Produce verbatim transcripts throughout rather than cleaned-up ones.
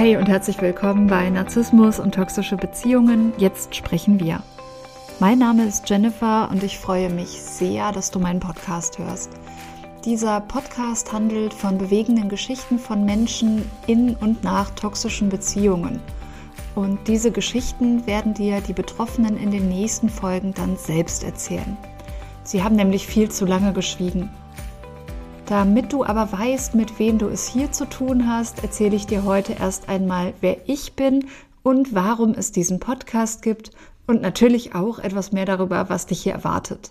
Hi und herzlich willkommen bei Narzissmus und toxische Beziehungen. Jetzt sprechen wir. Mein Name ist Jennifer und ich freue mich sehr, dass du meinen Podcast hörst. Dieser Podcast handelt von bewegenden Geschichten von Menschen in und nach toxischen Beziehungen. Und diese Geschichten werden dir die Betroffenen in den nächsten Folgen dann selbst erzählen. Sie haben nämlich viel zu lange geschwiegen. Damit du aber weißt, mit wem du es hier zu tun hast, erzähle ich dir heute erst einmal, wer ich bin und warum es diesen Podcast gibt und natürlich auch etwas mehr darüber, was dich hier erwartet.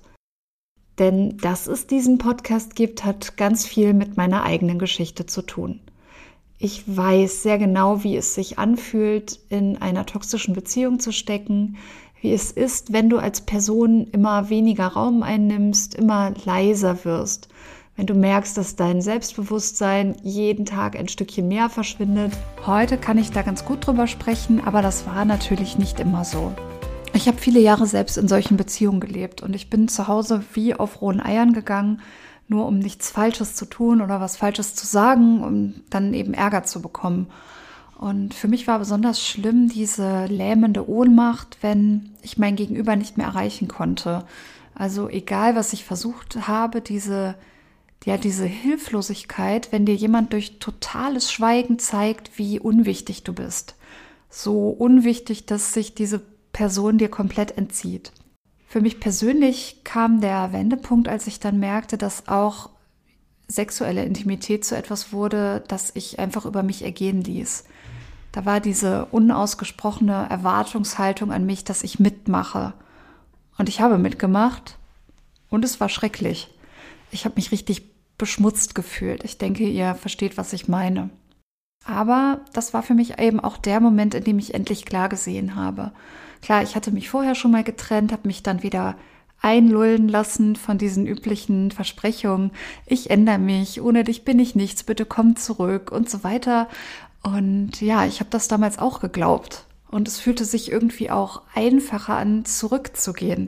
Denn dass es diesen Podcast gibt, hat ganz viel mit meiner eigenen Geschichte zu tun. Ich weiß sehr genau, wie es sich anfühlt, in einer toxischen Beziehung zu stecken, wie es ist, wenn du als Person immer weniger Raum einnimmst, immer leiser wirst, wenn du merkst, dass dein Selbstbewusstsein jeden Tag ein Stückchen mehr verschwindet. Heute kann ich da ganz gut drüber sprechen, aber das war natürlich nicht immer so. Ich habe viele Jahre selbst in solchen Beziehungen gelebt und ich bin zu Hause wie auf rohen Eiern gegangen, nur um nichts Falsches zu tun oder was Falsches zu sagen, um dann eben Ärger zu bekommen. Und für mich war besonders schlimm diese lähmende Ohnmacht, wenn ich mein Gegenüber nicht mehr erreichen konnte. Also egal, was ich versucht habe, diese Ja, diese Hilflosigkeit, wenn dir jemand durch totales Schweigen zeigt, wie unwichtig du bist. So unwichtig, dass sich diese Person dir komplett entzieht. Für mich persönlich kam der Wendepunkt, als ich dann merkte, dass auch sexuelle Intimität zu etwas wurde, das ich einfach über mich ergehen ließ. Da war diese unausgesprochene Erwartungshaltung an mich, dass ich mitmache. Und ich habe mitgemacht und es war schrecklich. Ich habe mich richtig beschmutzt gefühlt. Ich denke, ihr versteht, was ich meine. Aber das war für mich eben auch der Moment, in dem ich endlich klar gesehen habe. Klar, ich hatte mich vorher schon mal getrennt, habe mich dann wieder einlullen lassen von diesen üblichen Versprechungen. Ich ändere mich, ohne dich bin ich nichts, bitte komm zurück und so weiter. Und ja, ich habe das damals auch geglaubt. Und es fühlte sich irgendwie auch einfacher an, zurückzugehen.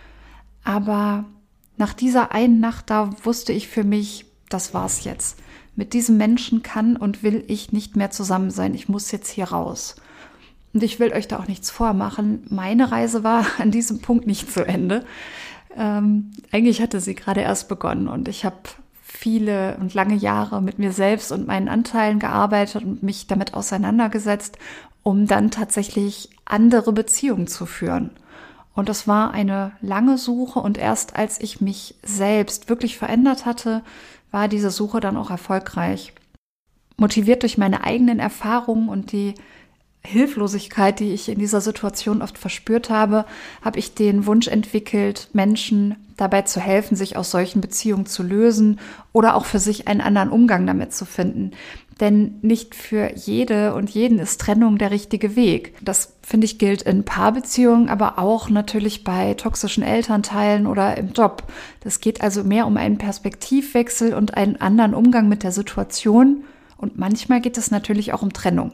Aber nach dieser einen Nacht, da wusste ich für mich, das war's jetzt. Mit diesem Menschen kann und will ich nicht mehr zusammen sein. Ich muss jetzt hier raus. Und ich will euch da auch nichts vormachen. Meine Reise war an diesem Punkt nicht zu Ende. Ähm, eigentlich hatte sie gerade erst begonnen und ich habe viele und lange Jahre mit mir selbst und meinen Anteilen gearbeitet und mich damit auseinandergesetzt, um dann tatsächlich andere Beziehungen zu führen. Und das war eine lange Suche und erst als ich mich selbst wirklich verändert hatte, war diese Suche dann auch erfolgreich. Motiviert durch meine eigenen Erfahrungen und die Hilflosigkeit, die ich in dieser Situation oft verspürt habe, habe ich den Wunsch entwickelt, Menschen dabei zu helfen, sich aus solchen Beziehungen zu lösen oder auch für sich einen anderen Umgang damit zu finden. Denn nicht für jede und jeden ist Trennung der richtige Weg. Das, finde ich, gilt in Paarbeziehungen, aber auch natürlich bei toxischen Elternteilen oder im Job. Das geht also mehr um einen Perspektivwechsel und einen anderen Umgang mit der Situation. Und manchmal geht es natürlich auch um Trennung.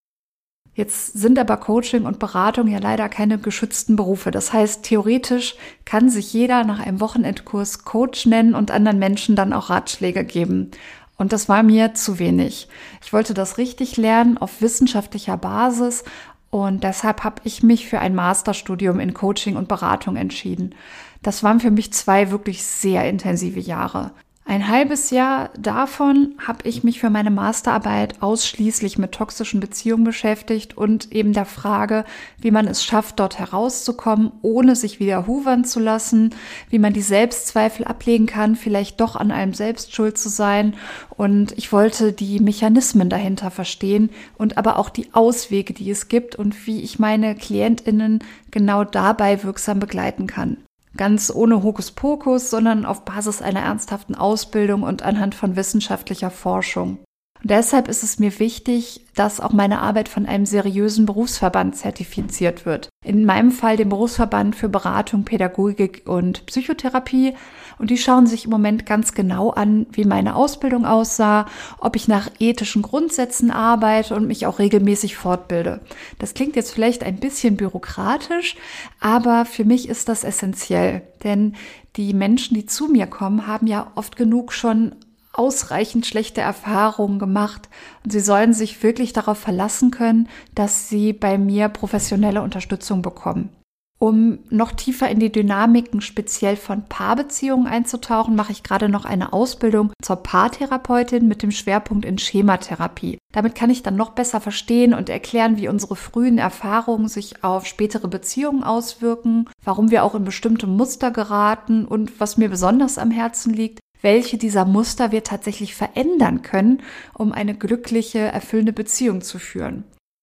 Jetzt sind aber Coaching und Beratung ja leider keine geschützten Berufe. Das heißt, theoretisch kann sich jeder nach einem Wochenendkurs Coach nennen und anderen Menschen dann auch Ratschläge geben. Und das war mir zu wenig. Ich wollte das richtig lernen auf wissenschaftlicher Basis und deshalb habe ich mich für ein Masterstudium in Coaching und Beratung entschieden. Das waren für mich zwei wirklich sehr intensive Jahre. Ein halbes Jahr davon habe ich mich für meine Masterarbeit ausschließlich mit toxischen Beziehungen beschäftigt und eben der Frage, wie man es schafft, dort herauszukommen, ohne sich wieder huvern zu lassen, wie man die Selbstzweifel ablegen kann, vielleicht doch an einem selbst schuld zu sein. Und ich wollte die Mechanismen dahinter verstehen und aber auch die Auswege, die es gibt und wie ich meine KlientInnen genau dabei wirksam begleiten kann. Ganz ohne Hokuspokus, sondern auf Basis einer ernsthaften Ausbildung und anhand von wissenschaftlicher Forschung. Und deshalb ist es mir wichtig, dass auch meine Arbeit von einem seriösen Berufsverband zertifiziert wird. In meinem Fall dem Berufsverband für Beratung, Pädagogik und Psychotherapie. Und die schauen sich im Moment ganz genau an, wie meine Ausbildung aussah, ob ich nach ethischen Grundsätzen arbeite und mich auch regelmäßig fortbilde. Das klingt jetzt vielleicht ein bisschen bürokratisch, aber für mich ist das essentiell. Denn die Menschen, die zu mir kommen, haben ja oft genug schon ausreichend schlechte Erfahrungen gemacht und sie sollen sich wirklich darauf verlassen können, dass sie bei mir professionelle Unterstützung bekommen. Um noch tiefer in die Dynamiken speziell von Paarbeziehungen einzutauchen, mache ich gerade noch eine Ausbildung zur Paartherapeutin mit dem Schwerpunkt in Schematherapie. Damit kann ich dann noch besser verstehen und erklären, wie unsere frühen Erfahrungen sich auf spätere Beziehungen auswirken, warum wir auch in bestimmte Muster geraten und was mir besonders am Herzen liegt, welche dieser Muster wir tatsächlich verändern können, um eine glückliche, erfüllende Beziehung zu führen.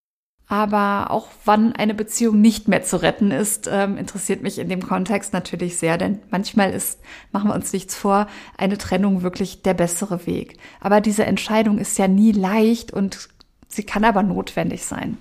Aber auch wann eine Beziehung nicht mehr zu retten ist, ähm, interessiert mich in dem Kontext natürlich sehr, denn manchmal ist, machen wir uns nichts vor, eine Trennung wirklich der bessere Weg. Aber diese Entscheidung ist ja nie leicht und sie kann aber notwendig sein.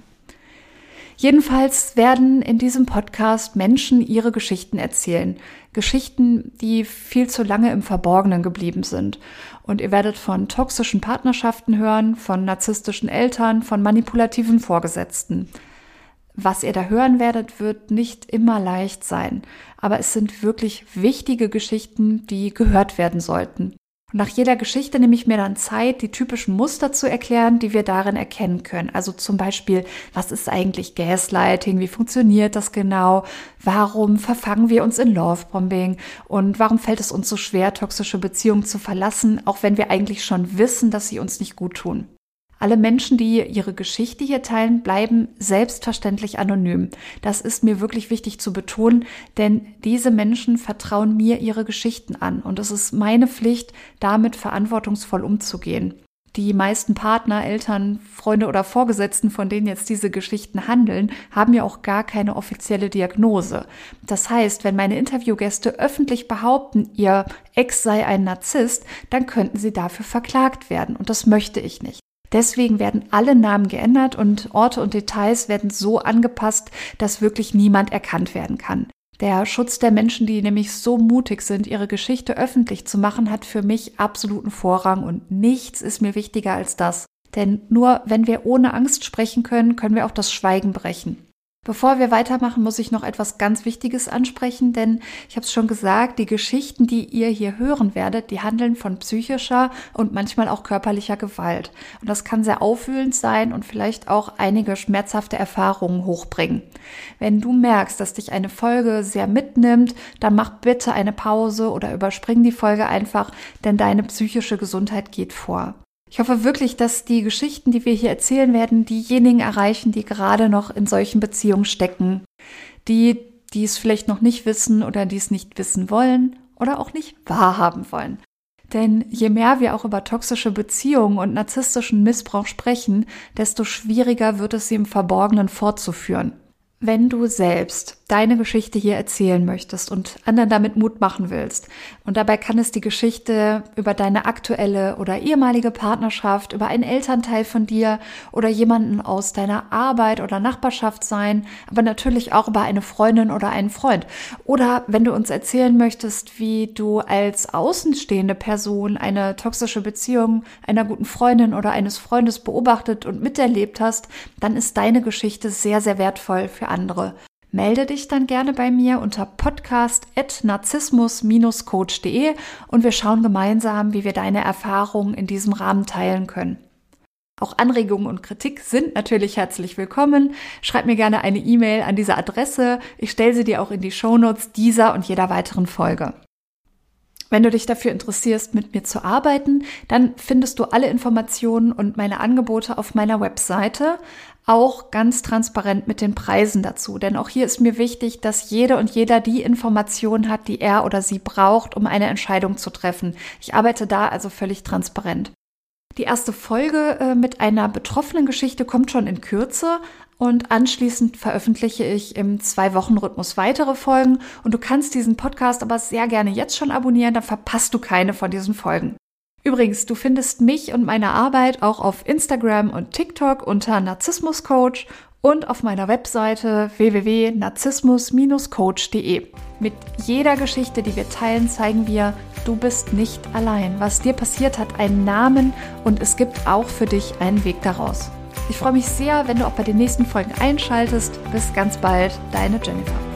Jedenfalls werden in diesem Podcast Menschen ihre Geschichten erzählen. Geschichten, die viel zu lange im Verborgenen geblieben sind. Und ihr werdet von toxischen Partnerschaften hören, von narzisstischen Eltern, von manipulativen Vorgesetzten. Was ihr da hören werdet, wird nicht immer leicht sein. Aber es sind wirklich wichtige Geschichten, die gehört werden sollten. Und nach jeder Geschichte nehme ich mir dann Zeit, die typischen Muster zu erklären, die wir darin erkennen können. Also zum Beispiel, was ist eigentlich Gaslighting? Wie funktioniert das genau? Warum verfangen wir uns in Lovebombing? Und warum fällt es uns so schwer, toxische Beziehungen zu verlassen, auch wenn wir eigentlich schon wissen, dass sie uns nicht gut tun? Alle Menschen, die ihre Geschichte hier teilen, bleiben selbstverständlich anonym. Das ist mir wirklich wichtig zu betonen, denn diese Menschen vertrauen mir ihre Geschichten an und es ist meine Pflicht, damit verantwortungsvoll umzugehen. Die meisten Partner, Eltern, Freunde oder Vorgesetzten, von denen jetzt diese Geschichten handeln, haben ja auch gar keine offizielle Diagnose. Das heißt, wenn meine Interviewgäste öffentlich behaupten, ihr Ex sei ein Narzisst, dann könnten sie dafür verklagt werden und das möchte ich nicht. Deswegen werden alle Namen geändert und Orte und Details werden so angepasst, dass wirklich niemand erkannt werden kann. Der Schutz der Menschen, die nämlich so mutig sind, ihre Geschichte öffentlich zu machen, hat für mich absoluten Vorrang und nichts ist mir wichtiger als das. Denn nur wenn wir ohne Angst sprechen können, können wir auch das Schweigen brechen. Bevor wir weitermachen, muss ich noch etwas ganz Wichtiges ansprechen, denn ich habe es schon gesagt, die Geschichten, die ihr hier hören werdet, die handeln von psychischer und manchmal auch körperlicher Gewalt. Und das kann sehr aufwühlend sein und vielleicht auch einige schmerzhafte Erfahrungen hochbringen. Wenn du merkst, dass dich eine Folge sehr mitnimmt, dann mach bitte eine Pause oder überspring die Folge einfach, denn deine psychische Gesundheit geht vor. Ich hoffe wirklich, dass die Geschichten, die wir hier erzählen werden, diejenigen erreichen, die gerade noch in solchen Beziehungen stecken, die, die es vielleicht noch nicht wissen oder die es nicht wissen wollen oder auch nicht wahrhaben wollen. Denn je mehr wir auch über toxische Beziehungen und narzisstischen Missbrauch sprechen, desto schwieriger wird es, sie im Verborgenen fortzuführen. Wenn du selbst deine Geschichte hier erzählen möchtest und anderen damit Mut machen willst, und dabei kann es die Geschichte über deine aktuelle oder ehemalige Partnerschaft, über einen Elternteil von dir oder jemanden aus deiner Arbeit oder Nachbarschaft sein, aber natürlich auch über eine Freundin oder einen Freund. Oder wenn du uns erzählen möchtest, wie du als außenstehende Person eine toxische Beziehung einer guten Freundin oder eines Freundes beobachtet und miterlebt hast, dann ist deine Geschichte sehr, sehr wertvoll für andere. Melde dich dann gerne bei mir unter podcast at narzissmus Bindestrich coach punkt de und wir schauen gemeinsam, wie wir deine Erfahrungen in diesem Rahmen teilen können. Auch Anregungen und Kritik sind natürlich herzlich willkommen. Schreib mir gerne eine E-Mail an diese Adresse. Ich stelle sie dir auch in die Shownotes dieser und jeder weiteren Folge. Wenn du dich dafür interessierst, mit mir zu arbeiten, dann findest du alle Informationen und meine Angebote auf meiner Webseite, auch ganz transparent mit den Preisen dazu. Denn auch hier ist mir wichtig, dass jede und jeder die Informationen hat, die er oder sie braucht, um eine Entscheidung zu treffen. Ich arbeite da also völlig transparent. Die erste Folge äh, mit einer betroffenen Geschichte kommt schon in Kürze. Und anschließend veröffentliche ich im Zwei-Wochen-Rhythmus weitere Folgen. Und du kannst diesen Podcast aber sehr gerne jetzt schon abonnieren, dann verpasst du keine von diesen Folgen. Übrigens, du findest mich und meine Arbeit auch auf Instagram und TikTok unter Narzissmuscoach und auf meiner Webseite w w w punkt narzissmus Bindestrich coach punkt de. Mit jeder Geschichte, die wir teilen, zeigen wir, du bist nicht allein. Was dir passiert, hat einen Namen und es gibt auch für dich einen Weg daraus. Ich freue mich sehr, wenn du auch bei den nächsten Folgen einschaltest. Bis ganz bald, deine Jennifer.